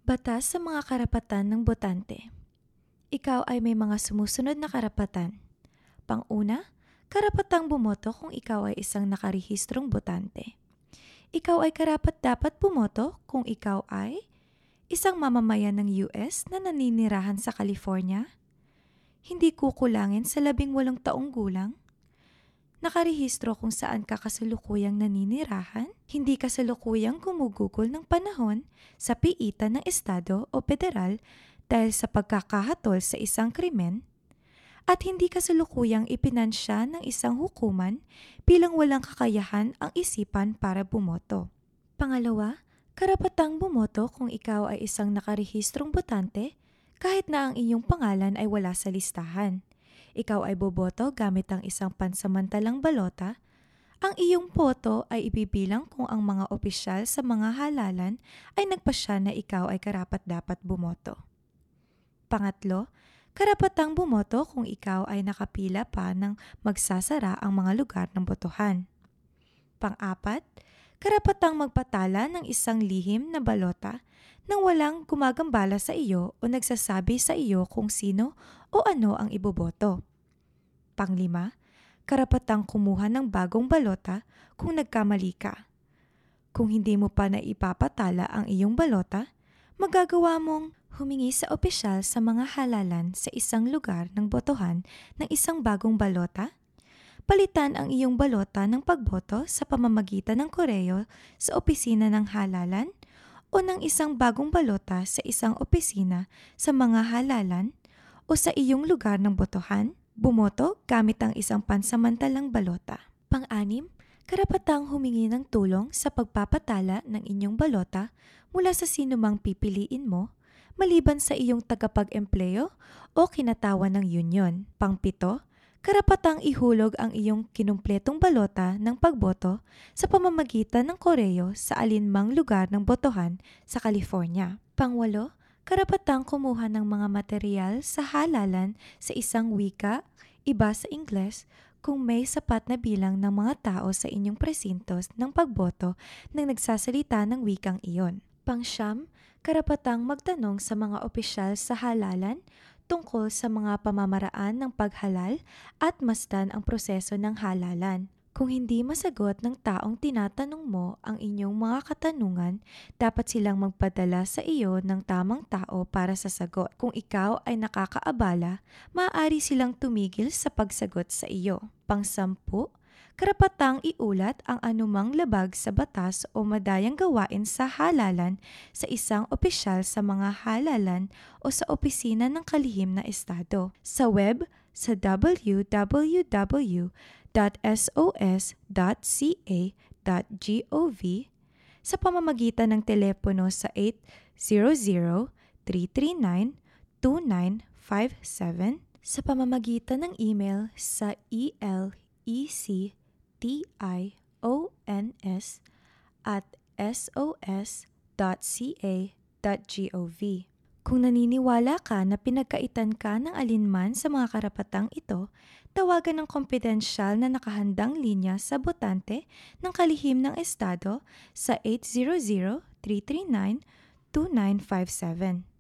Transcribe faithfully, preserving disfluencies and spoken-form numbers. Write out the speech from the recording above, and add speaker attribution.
Speaker 1: Batas sa mga karapatan ng botante. Ikaw ay may mga sumusunod na karapatan. Pang-una, karapatang bumoto kung ikaw ay isang nakarehistrong botante. Ikaw ay karapat-dapat bumoto kung ikaw ay isang mamamayan ng U S na naninirahan sa California, hindi kukulangin sa labing walong taong gulang, nakarehistro kung saan ka kasalukuyang naninirahan, hindi kasalukuyang gumugugol ng panahon sa piitan ng estado o federal dahil sa pagkakahatol sa isang krimen, at hindi kasalukuyang ipinansya ng isang hukuman bilang walang kakayahan ang isipan para bumoto. Pangalawa, karapatang bumoto kung ikaw ay isang nakarehistrong botante kahit na ang iyong pangalan ay wala sa listahan. Ikaw ay boboto gamit ang isang pansamantalang balota. Ang iyong boto ay ibibilang kung ang mga opisyal sa mga halalan ay nagpasya na ikaw ay karapat-dapat bumoto. Pangatlo, karapatang bumoto kung ikaw ay nakapila pa ng magsasara ang mga lugar ng botohan. Pang-apat, karapatang magpatala ng isang lihim na balota nang walang gumagambala sa iyo o nagsasabi sa iyo kung sino o ano ang iboboto. Panglima, karapatang kumuha ng bagong balota kung nagkamali ka. Kung hindi mo pa naipapatala ang iyong balota, magagawa mong humingi sa opisyal sa mga halalan sa isang lugar ng botohan ng isang bagong balota. Palitan ang iyong balota ng pagboto sa pamamagitan ng koreo sa opisina ng halalan o ng isang bagong balota sa isang opisina sa mga halalan o sa iyong lugar ng botohan. Bumoto gamit ang isang pansamantalang balota. Pang-anim, karapatang humingi ng tulong sa pagpapatala ng inyong balota mula sa sinumang pipiliin mo maliban sa iyong tagapag-empleyo o kinatawan ng union. Pang-pito, karapatang ihulog ang iyong kinumpletong balota ng pagboto sa pamamagitan ng koreo sa alinmang lugar ng botohan sa California. Pangwalo, karapatang kumuha ng mga materyal sa halalan sa isang wika, iba sa Ingles, kung may sapat na bilang ng mga tao sa inyong presintos ng pagboto nang nagsasalita ng wikang iyon. Pangsyam, karapatang magtanong sa mga opisyal sa halalan tungkol sa mga pamamaraan ng paghalal at masdan ang proseso ng halalan. Kung hindi masagot ng taong tinatanong mo ang inyong mga katanungan, dapat silang magpadala sa iyo ng tamang tao para sa sagot. Kung ikaw ay nakakaabala, maaari silang tumigil sa pagsagot sa iyo. Pangsampu, karapatang iulat ang anumang labag sa batas o madayang gawain sa halalan sa isang opisyal sa mga halalan o sa opisina ng kalihim na estado. Sa web, sa w w w dot s o s dot c a dot gov, sa pamamagitan ng telepono sa eight hundred, three three nine, two nine five seven, sa pamamagitan ng email sa e-l-e-c tions at sos dot c a dot gov. Kung naniniwala ka na pinagkaitan ka ng alinman sa mga karapatang ito, tawagan ng kumpidensyal na nakahandang linya sa botante ng kalihim ng estado sa eight hundred, three three nine, two nine five seven.